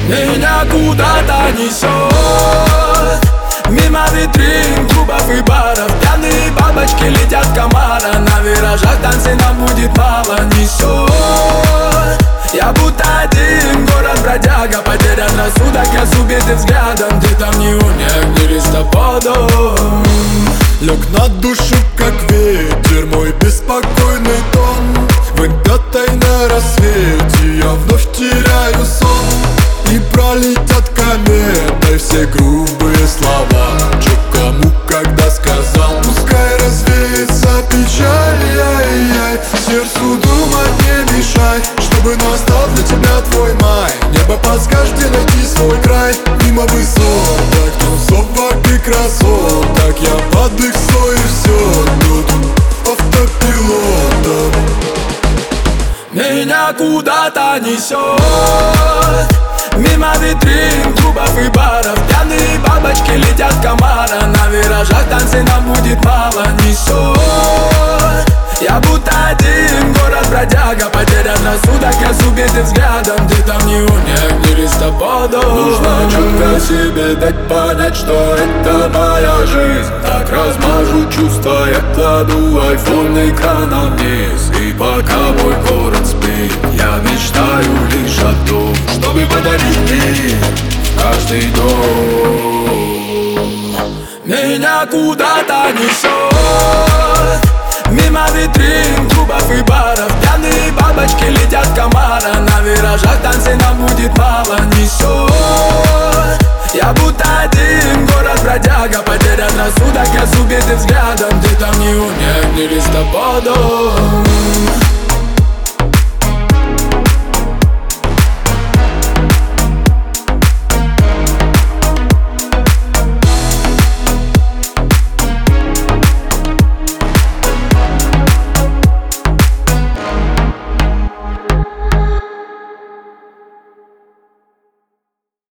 Меня куда-то несет мимо витрин, клубов и баров. Пьяные бабочки летят комара. На виражах танцы нам будет мало. Несет, я будто один город бродяга. Потерян рассудок, я с убитым взглядом. Где там неоне, огни листопадом. Лег на душу, как ветер, мой беспокойный тон. Выпятой на рассвете я вновь теряю сон. И пролетят кометой все грубые слова. Чё кому когда сказал, пускай развеется печаль. Яй-яй, сердцу думать не мешай, чтобы настал для тебя твой май. Небо подскажет, где найти свой край. Мимо высоток, тусовок и красоток, я под их слой все тут автопилотом. Меня куда-то несет мимо витрин, клубов и баров. Пьяные бабочки летят комара. На виражах танцы нам будет мало. Несет, я будто один город бродяга. Потерян рассудок, я с убитым взглядом. Где там неоне, огни листопадом. Нужно четко себе дать понять, что это моя жизнь. Так размажу чувства, я кладу айфон экраном вниз. И пока мой город спит, я мечтаю лишь о том, чтобы подарить мир в каждый дом. Меня куда-то несет мимо витрин, клубов и баров. Пьяные бабочки летят комара. На виражах танцы нам будет мало. Несет, я будто один город бродяга. Потерян рассудок, я с убитым взглядом. Где там неоне, огни листопадом.